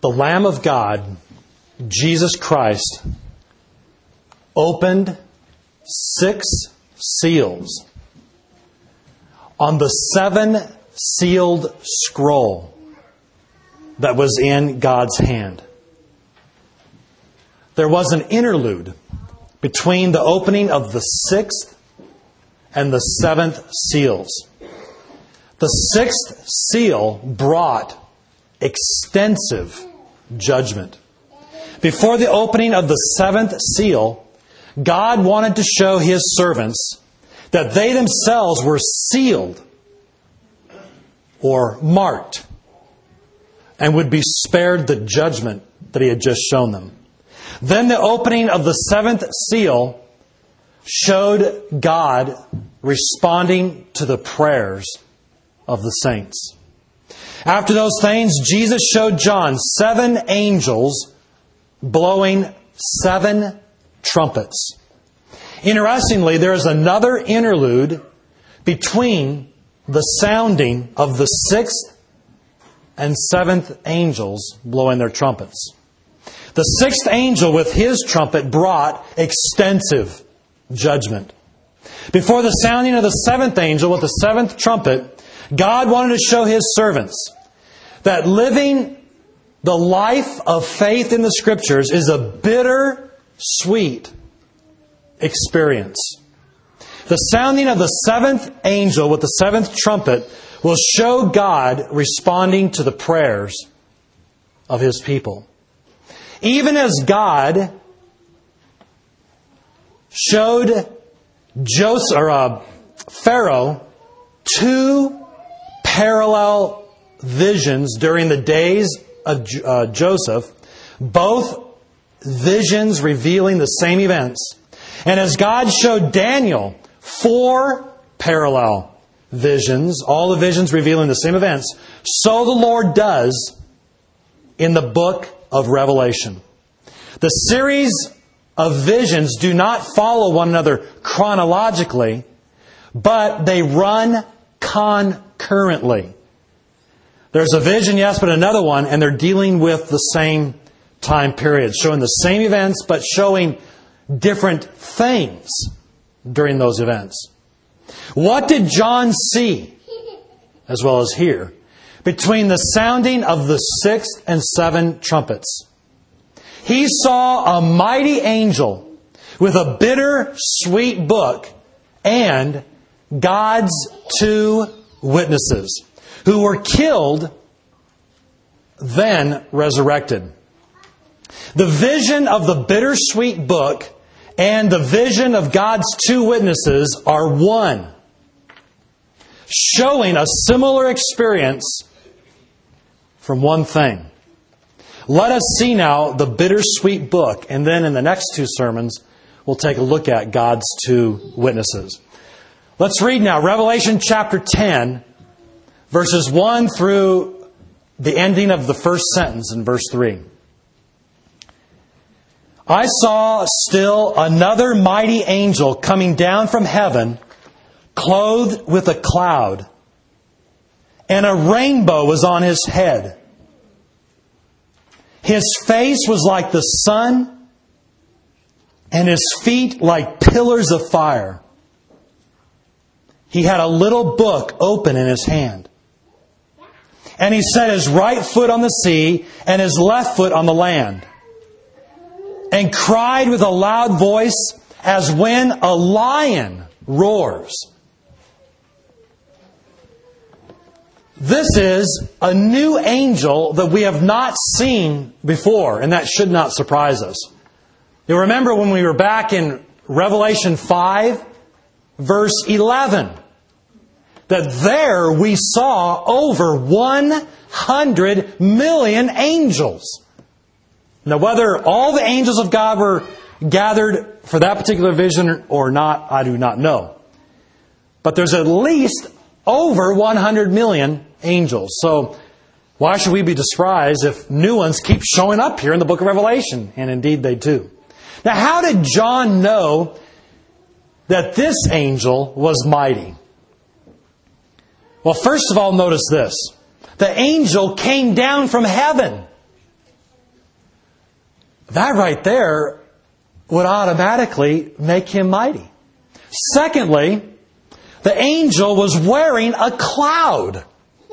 the Lamb of God, Jesus Christ, opened 6 seals on the 7-sealed scroll that was in God's hand. There was an interlude between the opening of the 6th and the 7th seals. The 6th seal brought extensive judgment. Before the opening of the 7th seal, God wanted to show His servants that they themselves were sealed or marked and would be spared the judgment that He had just shown them. Then the opening of the 7th seal showed God responding to the prayers of the saints. After those things, Jesus showed John 7 angels blowing 7 trumpets. Interestingly, there is another interlude between the sounding of the 6th and 7th angels blowing their trumpets. The 6th angel with his trumpet brought extensive judgment. Before the sounding of the 7th angel with the 7th trumpet, God wanted to show His servants that living the life of faith in the Scriptures is a bitter, sweet experience. The sounding of the 7th angel with the 7th trumpet will show God responding to the prayers of His people. Even as God showed Pharaoh 2 parallel visions during the days of Joseph, both visions revealing the same events. And as God showed Daniel 4 parallel visions, all the visions revealing the same events, so the Lord does in the book of Revelation. The series of visions do not follow one another chronologically, but they run concurrently. There's a vision, yes, but another one, and they're dealing with the same time period, showing the same events, but showing different things during those events. What did John see, as well as hear, between the sounding of the 6th and 7 trumpets? He saw a mighty angel with a bitter, sweet book and God's 2 witnesses who were killed, then resurrected. The vision of the bittersweet book and the vision of God's 2 witnesses are one, showing a similar experience from one thing. Let us see now the bittersweet book, and then in the next 2 sermons, we'll take a look at God's 2 witnesses. Let's read now Revelation chapter 10, verses 1 through the ending of the first sentence in verse 3. I saw still another mighty angel coming down from heaven, clothed with a cloud, and a rainbow was on his head. His face was like the sun, and his feet like pillars of fire. He had a little book open in his hand. And he set his right foot on the sea and his left foot on the land, and cried with a loud voice as when a lion roars. This is a new angel that we have not seen before, and that should not surprise us. You'll remember when we were back in Revelation 5, verse 11, that there we saw over 100 million angels. Now, whether all the angels of God were gathered for that particular vision or not, I do not know. But there's at least over 100 million angels. So why should we be surprised if new ones keep showing up here in the book of Revelation? And indeed they do. Now, how did John know that this angel was mighty? Well, first of all, notice this. The angel came down from heaven. that right there would automatically make him mighty. Secondly, the angel was wearing a cloud.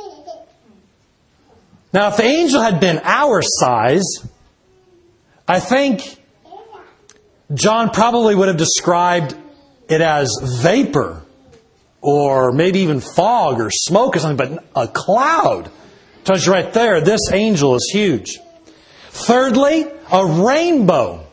Now, if the angel had been our size, I think John probably would have described it as vapor or maybe even fog or smoke or something, but a cloud tells you right there, this angel is huge. Thirdly, a rainbow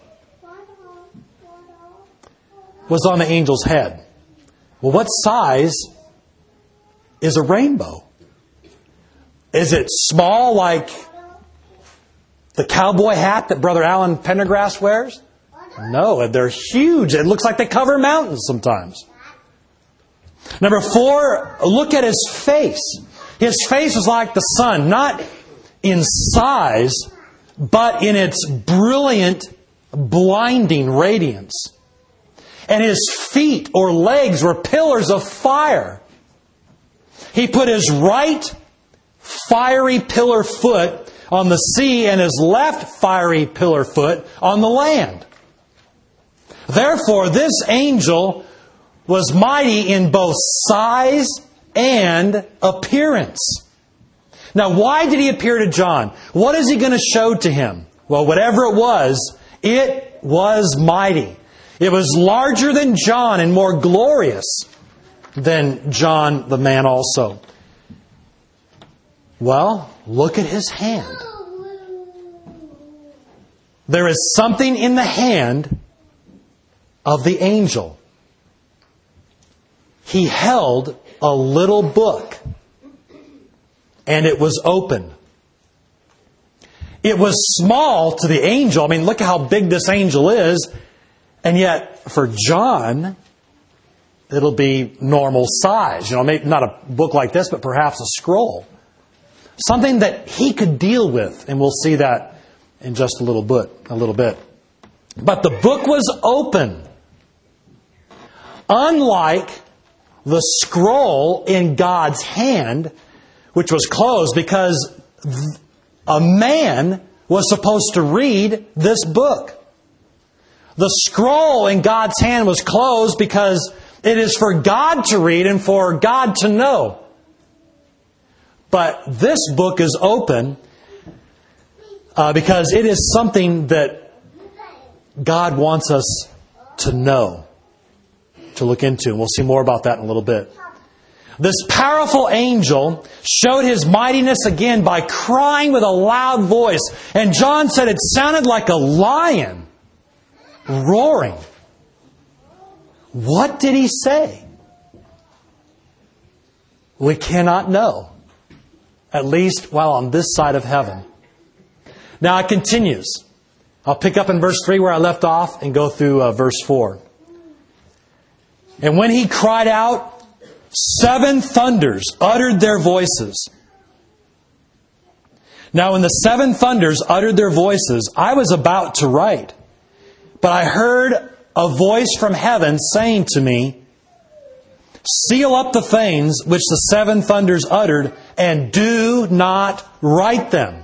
was on the angel's head. Well, what size is a rainbow? Is it small like the cowboy hat that Brother Alan Pendergrass wears? No, they're huge. It looks like they cover mountains sometimes. Number 4, look at his face. His face was like the sun, not in size, but in its brilliant, blinding radiance. And his feet or legs were pillars of fire. He put his right fiery pillar foot on the sea and his left fiery pillar foot on the land. Therefore, this angel was mighty in both size and appearance. Now, why did he appear to John? What is he going to show to him? Well, whatever it was mighty. It was larger than John and more glorious than John the man also. Well, look at his hand. There is something in the hand of the angel. He held a little book, and it was open. It was small to the angel. I mean, look how big this angel is. And yet, for John, it'll be normal size. Maybe not a book like this, but perhaps a scroll. Something that he could deal with. And we'll see that in just a little bit. But the book was open. Unlike the scroll in God's hand, which was closed because a man was supposed to read this book. The scroll in God's hand was closed because it is for God to read and for God to know. But this book is open because it is something that God wants us to know, to look into. And we'll see more about that in a little bit. This powerful angel showed his mightiness again by crying with a loud voice. And John said it sounded like a lion roaring. What did he say? We cannot know. At least while on this side of heaven. Now it continues. I'll pick up in verse 3 where I left off and go through verse 4. And when he cried out, 7 thunders uttered their voices. Now when the 7 thunders uttered their voices, I was about to write. But I heard a voice from heaven saying to me, seal up the things which the 7 thunders uttered, and do not write them.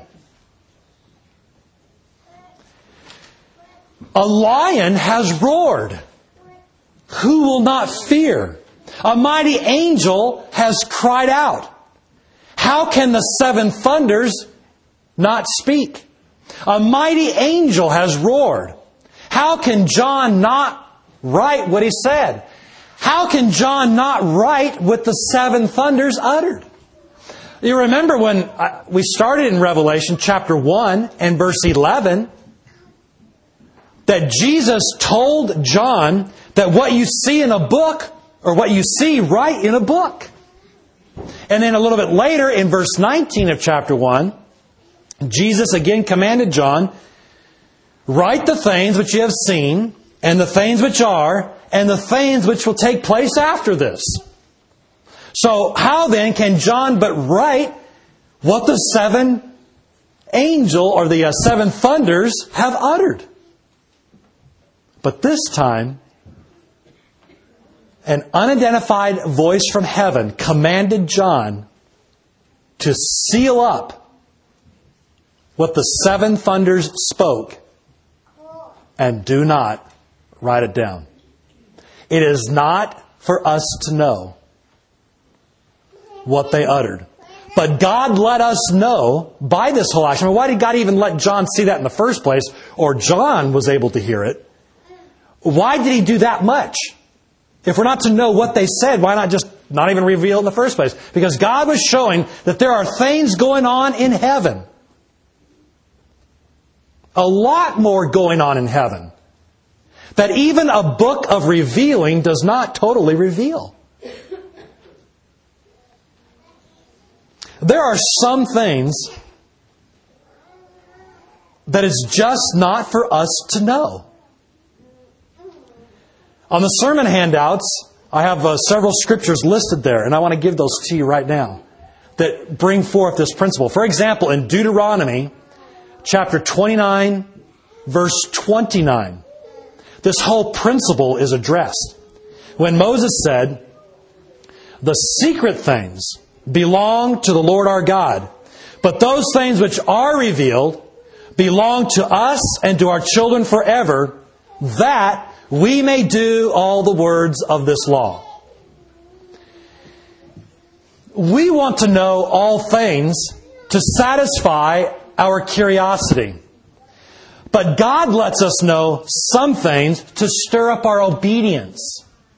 A lion has roared. Who will not fear? A mighty angel has cried out. How can the 7 thunders not speak? A mighty angel has roared. How can John not write what he said? How can John not write what the 7 thunders uttered? You remember when we started in Revelation chapter 1 and verse 11 that Jesus told John that what you see in a book, or what you see, write in a book. And then a little bit later in verse 19 of chapter 1, Jesus again commanded John, write the things which you have seen, and the things which are, and the things which will take place after this. So how then can John but write what the 7 angel, or the 7 thunders have uttered? But this time, an unidentified voice from heaven commanded John to seal up what the 7 thunders spoke and do not write it down. It is not for us to know what they uttered. But God let us know by this whole action. I mean, why did God even let John see that in the first place? Or John was able to hear it. Why did He do that much? If we're not to know what they said, why not just not even reveal it in the first place? Because God was showing that there are things going on in heaven. A lot more going on in heaven. That even a book of revealing does not totally reveal. There are some things that is just not for us to know. On the sermon handouts, I have several scriptures listed there, and I want to give those to you right now that bring forth this principle. For example, in Deuteronomy chapter 29, verse 29, this whole principle is addressed. When Moses said, "The secret things belong to the Lord our God, but those things which are revealed belong to us and to our children forever, that we may do all the words of this law." We want to know all things to satisfy our curiosity. But God lets us know some things to stir up our obedience.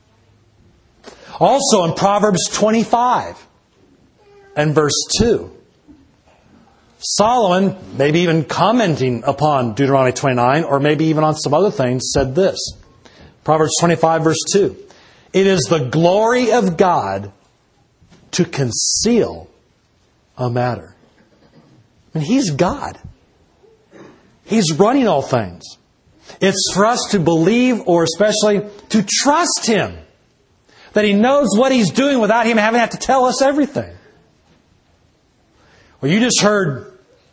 Also in Proverbs 25 and verse 2, Solomon, maybe even commenting upon Deuteronomy 29, or maybe even on some other things, said this. Proverbs 25 verse 2. "It is the glory of God to conceal a matter." And He's God. He's running all things. It's for us to believe, or especially to trust Him, that He knows what He's doing without Him having to tell us everything. Well, you just heard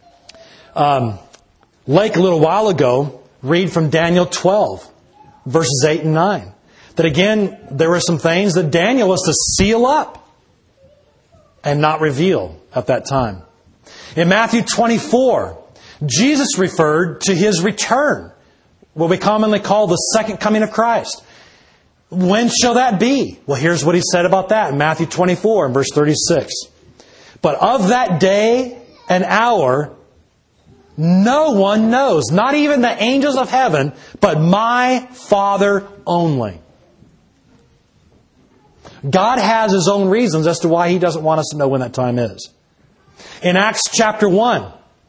Lake a little while ago read from Daniel 12, verses 8 and 9. That again, there were some things that Daniel was to seal up and not reveal at that time. In Matthew 24, Jesus referred to His return, what we commonly call the second coming of Christ. When shall that be? Well, here's what He said about that in Matthew 24 and verse 36. "But of that day and hour, no one knows, not even the angels of heaven, but my Father only." God has His own reasons as to why He doesn't want us to know when that time is. In Acts chapter 1,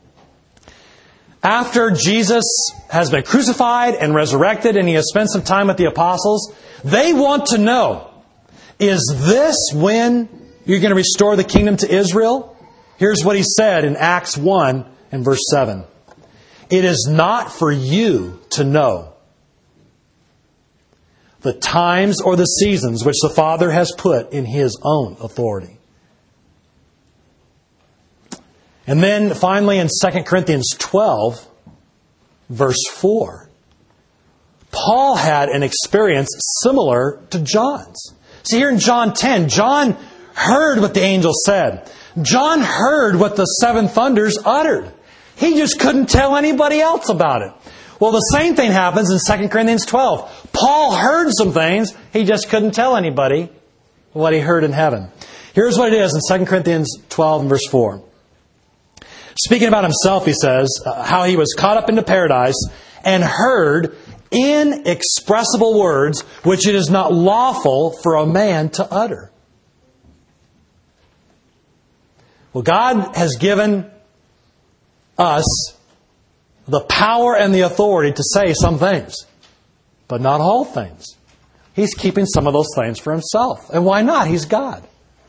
after Jesus has been crucified and resurrected and He has spent some time with the apostles, they want to know, is this when you're going to restore the kingdom to Israel? Here's what He said in Acts 1 and verse 7. "It is not for you to know the times or the seasons which the Father has put in His own authority." And then finally in 2 Corinthians 12, verse 4, Paul had an experience similar to John's. See, here in John 10, John heard what the angel said. John heard what the seven thunders uttered. He just couldn't tell anybody else about it. Well, the same thing happens in 2 Corinthians 12. Paul heard some things. He just couldn't tell anybody what he heard in heaven. Here's what it is in 2 Corinthians 12 and verse 4. Speaking about himself, he says, how he was caught up into paradise and heard inexpressible words which it is not lawful for a man to utter. Well, God has given us the power and the authority to say some things, but not all things. He's keeping some of those things for Himself. And why not? He's God.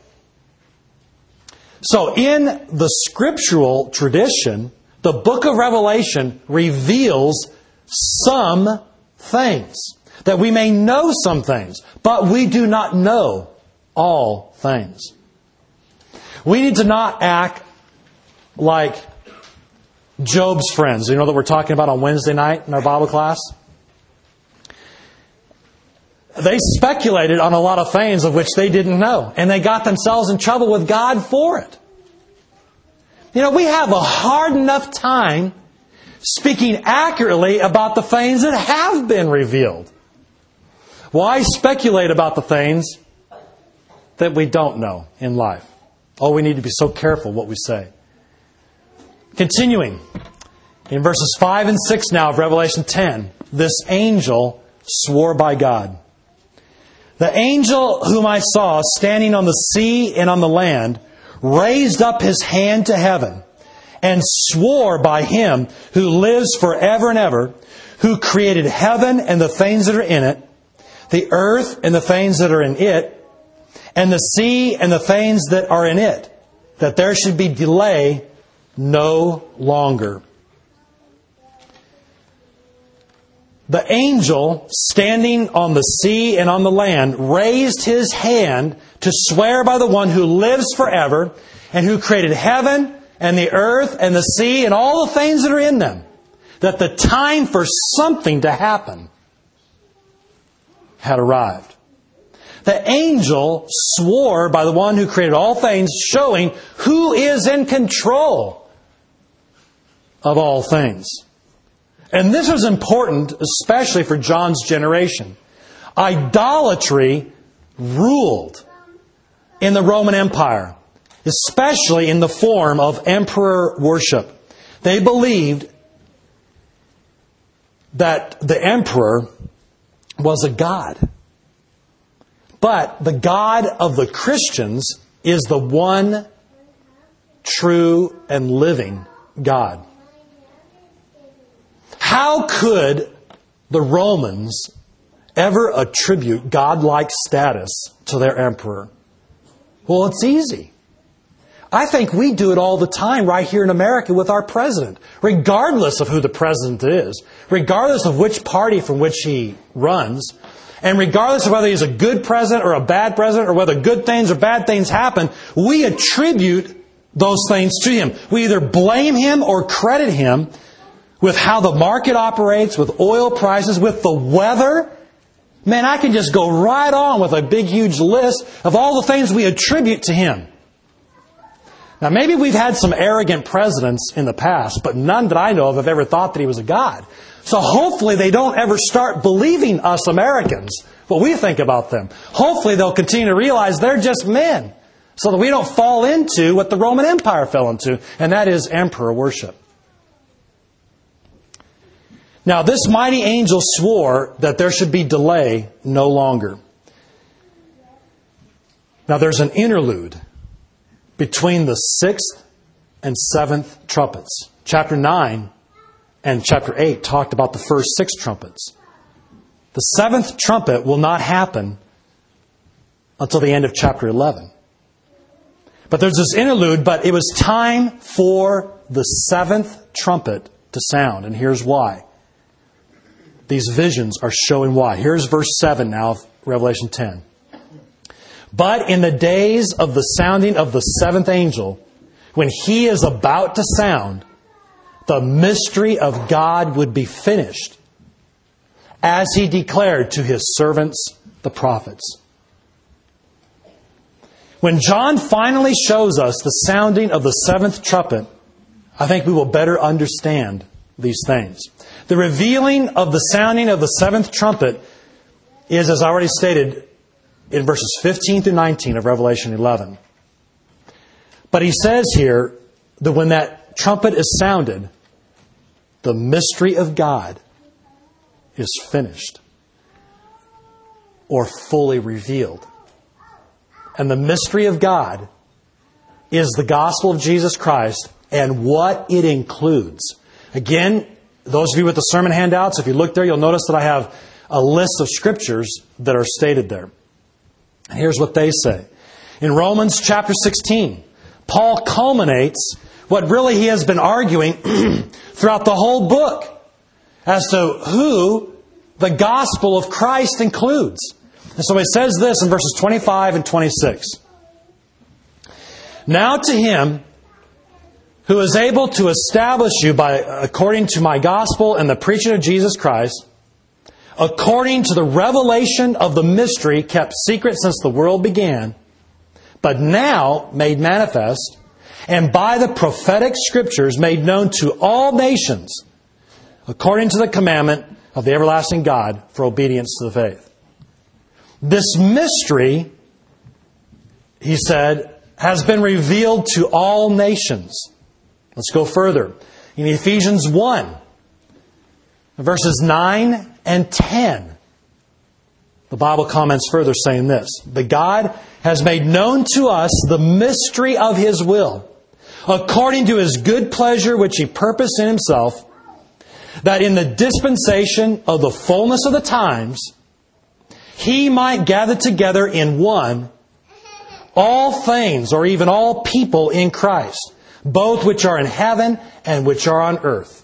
So in the scriptural tradition, the book of Revelation reveals some things, that we may know some things, but we do not know all things. We need to not act like Job's friends, that we're talking about on Wednesday night in our Bible class. They speculated on a lot of things of which they didn't know, and they got themselves in trouble with God for it. We have a hard enough time speaking accurately about the things that have been revealed. Why speculate about the things that we don't know in life? Oh, we need to be so careful what we say. Continuing, in verses 5 and 6 now of Revelation 10, this angel swore by God. The angel whom I saw standing on the sea and on the land raised up his hand to heaven and swore by Him who lives forever and ever, who created heaven and the things that are in it, the earth and the things that are in it, and the sea and the things that are in it, that there should be delay no longer. The angel standing on the sea and on the land raised his hand to swear by the one who lives forever and who created heaven and the earth and the sea and all the things that are in them, that the time for something to happen had arrived. The angel swore by the one who created all things, showing who is in control of all things. And this was important, especially for John's generation. Idolatry ruled in the Roman Empire, especially in the form of emperor worship. They believed that the emperor was a god. But the God of the Christians is the one true and living God. How could the Romans ever attribute godlike status to their emperor? Well, it's easy. I think we do it all the time right here in America with our president, regardless of who the president is, regardless of which party from which he runs, and regardless of whether he's a good president or a bad president, or whether good things or bad things happen, we attribute those things to him. We either blame him or credit him with how the market operates, with oil prices, with the weather. Man, I can just go right on with a big, huge list of all the things we attribute to him. Now, maybe we've had some arrogant presidents in the past, but none that I know of have ever thought that he was a god. So hopefully they don't ever start believing us Americans, what we think about them. Hopefully they'll continue to realize they're just men, so that we don't fall into what the Roman Empire fell into, and that is emperor worship. Now, this mighty angel swore that there should be delay no longer. Now, there's an interlude between the 6th and 7th trumpets. Chapter 9 and chapter 8 talked about the first 6 trumpets. The 7th trumpet will not happen until the end of chapter 11. But there's this interlude, but it was time for the 7th trumpet to sound. And here's why. These visions are showing why. Here's verse 7 now of Revelation 10. But in the days of the sounding of the 7th angel, when he is about to sound, the mystery of God would be finished, as He declared to His servants, the prophets. When John finally shows us the sounding of the 7th trumpet, I think we will better understand these things. The revealing of the sounding of the 7th trumpet is, as I already stated, in verses 15 through 19 of Revelation 11. But he says here that when that trumpet is sounded, the mystery of God is finished or fully revealed. And the mystery of God is the gospel of Jesus Christ and what it includes. Again, those of you with the sermon handouts, if you look there, you'll notice that I have a list of scriptures that are stated there. And here's what they say. In Romans chapter 16, Paul culminates what really he has been arguing throughout the whole book as to who the gospel of Christ includes. And so he says this in verses 25 and 26. Now to Him who is able to establish you according to my gospel and the preaching of Jesus Christ, according to the revelation of the mystery kept secret since the world began, but now made manifest, and by the prophetic scriptures made known to all nations, according to the commandment of the everlasting God for obedience to the faith. This mystery, he said, has been revealed to all nations. Let's go further. In Ephesians 1, verses 9 and 10, the Bible comments further saying this: "But God has made known to us the mystery of His will, according to His good pleasure which He purposed in Himself, that in the dispensation of the fullness of the times, He might gather together in one all things, or even all people in Christ, both which are in heaven and which are on earth."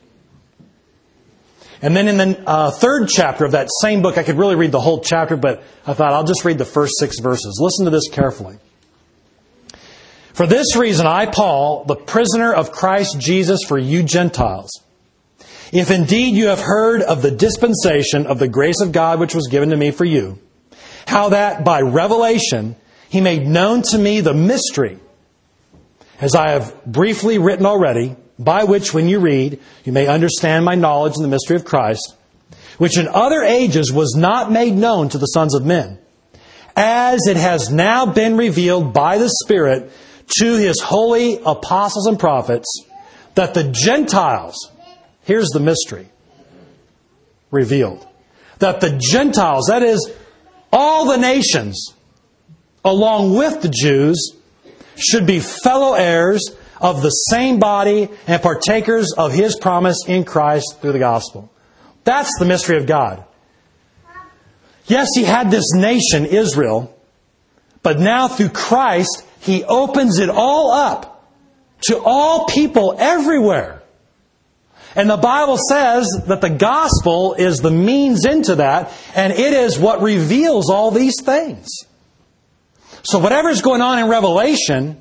And then in the third chapter of that same book, I could really read the whole chapter, but I thought I'll just read the first 6 verses. Listen to this carefully. "For this reason, I, Paul, the prisoner of Christ Jesus for you Gentiles, if indeed you have heard of the dispensation of the grace of God which was given to me for you, how that by revelation He made known to me the mystery, as I have briefly written already, by which when you read, you may understand my knowledge in the mystery of Christ, which in other ages was not made known to the sons of men, as it has now been revealed by the Spirit to His holy apostles and prophets, that the Gentiles," here's the mystery revealed, "that the Gentiles," that is, all the nations, along with the Jews, should be fellow heirs of the same body and partakers of His promise in Christ through the gospel. That's the mystery of God. Yes, He had this nation, Israel, but now through Christ, He opens it all up to all people everywhere. And the Bible says that the gospel is the means into that, and it is what reveals all these things. So whatever's going on in Revelation,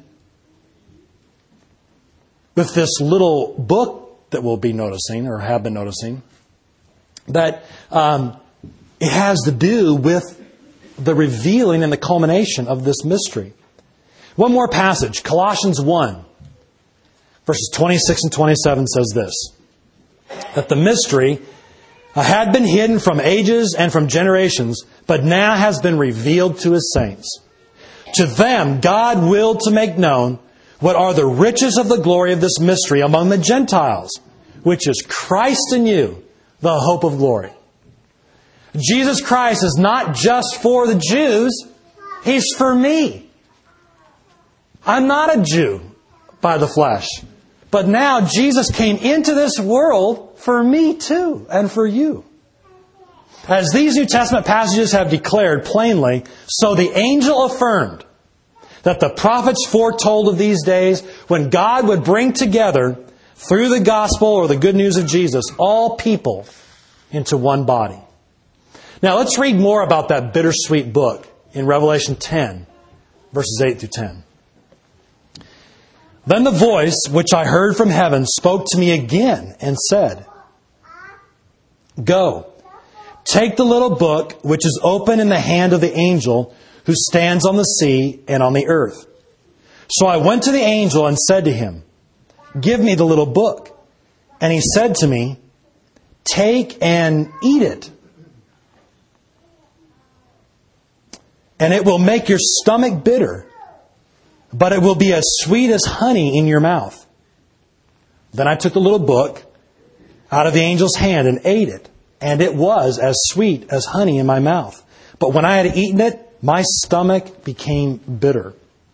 with this little book that we'll be noticing, or have been noticing, that it has to do with the revealing and the culmination of this mystery. One more passage, Colossians 1, verses 26 and 27 says this: "That the mystery had been hidden from ages and from generations, but now has been revealed to His saints. To them God willed to make known what are the riches of the glory of this mystery among the Gentiles, which is Christ in you, the hope of glory." Jesus Christ is not just for the Jews. He's for me. I'm not a Jew by the flesh. But now Jesus came into this world for me too, and for you. As these New Testament passages have declared plainly, so the angel affirmed that the prophets foretold of these days when God would bring together, through the gospel or the good news of Jesus, all people into one body. Now let's read more about that bittersweet book in Revelation 10, verses 8 through 10. "Then the voice which I heard from heaven spoke to me again and said, 'Go, take the little book which is open in the hand of the angel who stands on the sea and on the earth.' So I went to the angel and said to him, 'Give me the little book.' And he said to me, 'Take and eat it, and it will make your stomach bitter, but it will be as sweet as honey in your mouth.' Then I took the little book out of the angel's hand and ate it, and it was as sweet as honey in my mouth. But when I had eaten it, my stomach became bitter."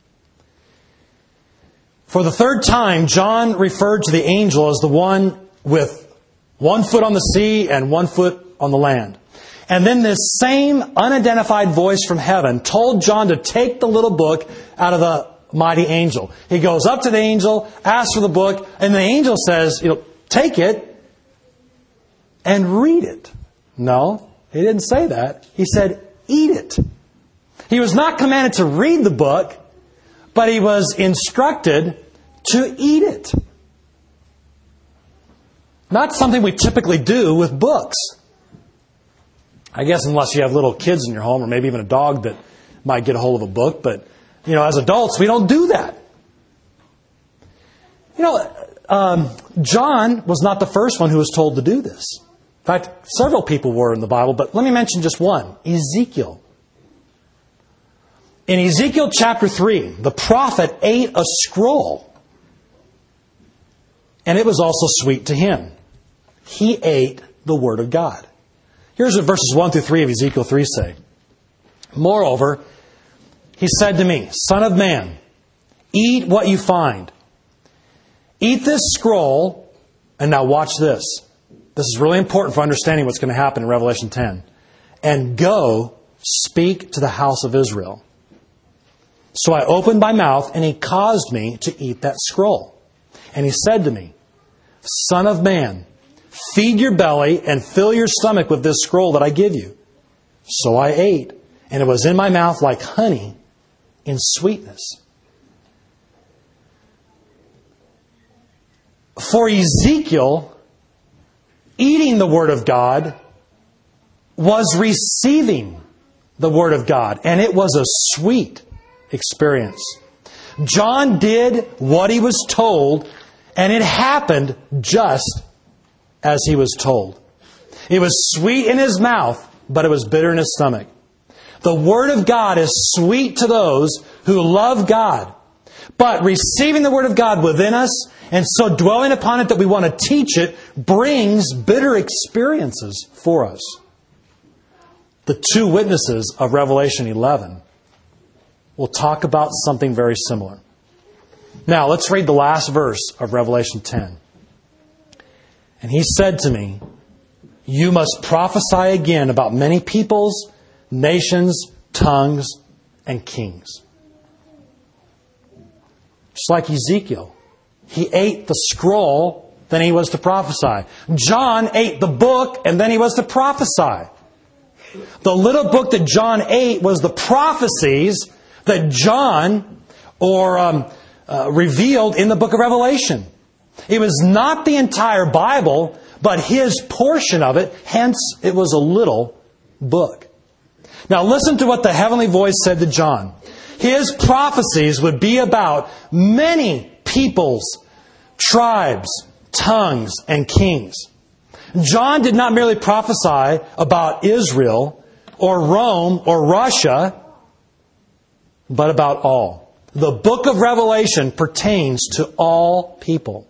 For the third time, John referred to the angel as the one with one foot on the sea and one foot on the land. And then this same unidentified voice from heaven told John to take the little book out of the mighty angel. He goes up to the angel, asks for the book, and the angel says, "Take it and read it." No, he didn't say that. He said, "Eat it." He was not commanded to read the book, but he was instructed to eat it. Not something we typically do with books. I guess unless you have little kids in your home, or maybe even a dog that might get a hold of a book. But, as adults, we don't do that. John was not the first one who was told to do this. In fact, several people were in the Bible, but let me mention just one, Ezekiel. In Ezekiel chapter 3, the prophet ate a scroll, and it was also sweet to him. He ate the Word of God. Here's what verses 1 through 3 of Ezekiel 3 say. Moreover, he said to me, Son of man, eat what you find. Eat this scroll, and now watch this. This is really important for understanding what's going to happen in Revelation 10. And go speak to the house of Israel. So I opened my mouth, and he caused me to eat that scroll. And he said to me, Son of man, feed your belly and fill your stomach with this scroll that I give you. So I ate, and it was in my mouth like honey in sweetness. For Ezekiel, eating the Word of God was receiving the Word of God, and it was a sweet experience. John did what he was told, and it happened just as he was told. It was sweet in his mouth, but it was bitter in his stomach. The Word of God is sweet to those who love God. But receiving the Word of God within us, and so dwelling upon it that we want to teach it, brings bitter experiences for us. The two witnesses of Revelation 11 will talk about something very similar. Now, let's read the last verse of Revelation 10. And he said to me, You must prophesy again about many peoples, nations, tongues, and kings. Just like Ezekiel. He ate the scroll, then he was to prophesy. John ate the book, and then he was to prophesy. The little book that John ate was the prophecies that John revealed in the book of Revelation. It was not the entire Bible, but his portion of it. Hence, it was a little book. Now listen to what the heavenly voice said to John. His prophecies would be about many peoples, tribes, tongues, and kings. John did not merely prophesy about Israel or Rome or Russia, but about all. The book of Revelation pertains to all people.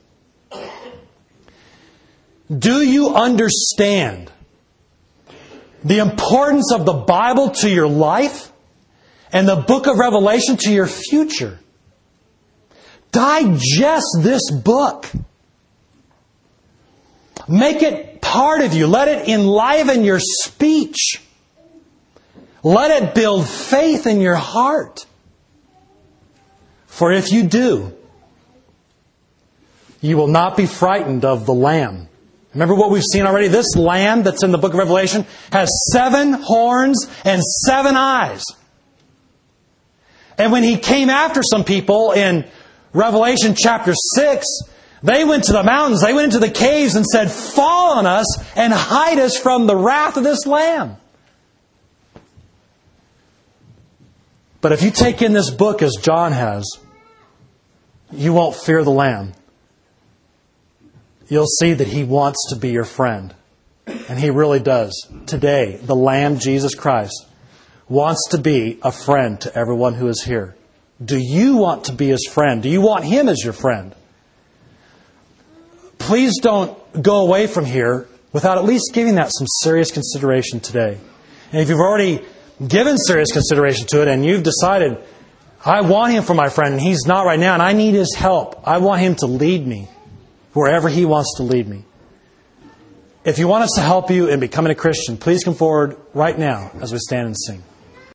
Do you understand the importance of the Bible to your life and the book of Revelation to your future? Digest this book. Make it part of you. Let it enliven your speech. Let it build faith in your heart. For if you do, you will not be frightened of the Lamb. Remember what we've seen already? This Lamb that's in the book of Revelation has 7 horns and 7 eyes. And when He came after some people in Revelation chapter 6, they went to the mountains, they went into the caves and said, Fall on us and hide us from the wrath of this Lamb. But if you take in this book as John has, you won't fear the Lamb. You'll see that He wants to be your friend. And He really does. Today, the Lamb, Jesus Christ, wants to be a friend to everyone who is here. Do you want to be His friend? Do you want Him as your friend? Please don't go away from here without at least giving that some serious consideration today. And if you've already given serious consideration to it and you've decided, I want Him for my friend and He's not right now and I need His help. I want Him to lead me wherever He wants to lead me. If you want us to help you in becoming a Christian, please come forward right now as we stand and sing.